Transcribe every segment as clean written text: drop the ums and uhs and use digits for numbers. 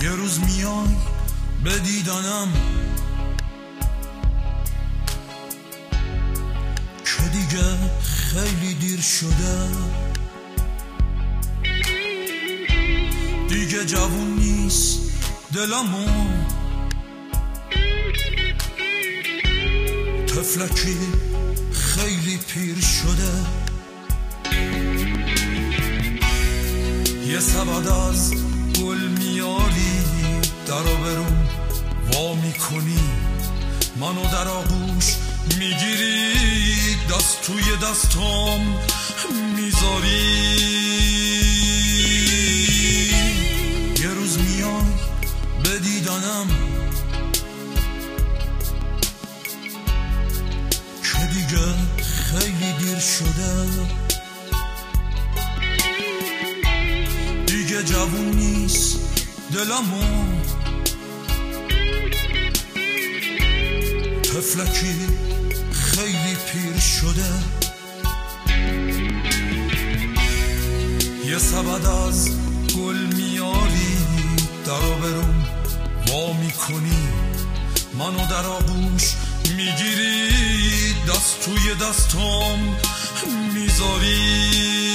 یه روز میای به دیدنم که دیگه خیلی دیر شده، دیگه جوون نیست دلمو، طفلکی خیلی پیر شده. یه سبد از گل میاری درو برون وا میکنی، منو در آغوش میگیری، دست توی دستام میذاری. یه روز میای به دیدنم که دیگه خیلی دیر شده، دیگه جوون نیست دلمو، طفلکی خیلی پیر شده. یه سبد از گل میاری درو برون وا میکنی، منو در آغوش میگیری، دست توی دستام میذاری.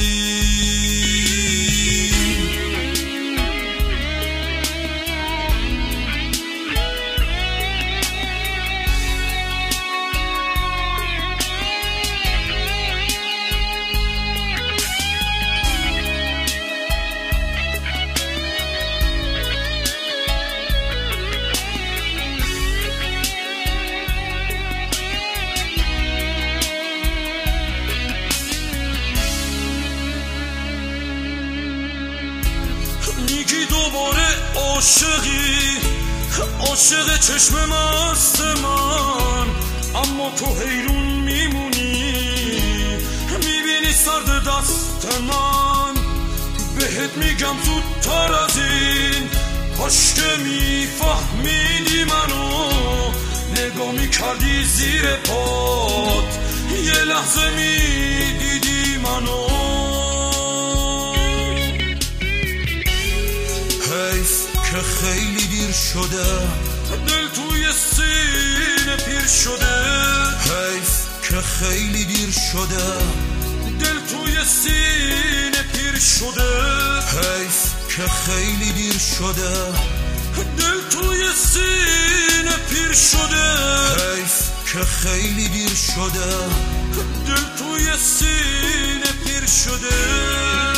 میگی دوباره عاشقی، عاشق چشم مست من، اما تو حیرون میمونی، میبینی سرد دست من. بهت میگم زودتر از این، کاش که میفهمیدی منو، نگاه میکردی زیر پات، یه لحظه میدیدی منو. حیف که خیلی دیر شده، دل توی سینه پیر شده. حیف که خیلی دیر شده، دل توی سینه پیر شده. حیف که خیلی دیر شده، دل توی سینه پیر شده. حیف که خیلی دیر شده، دل توی سینه پیر شده.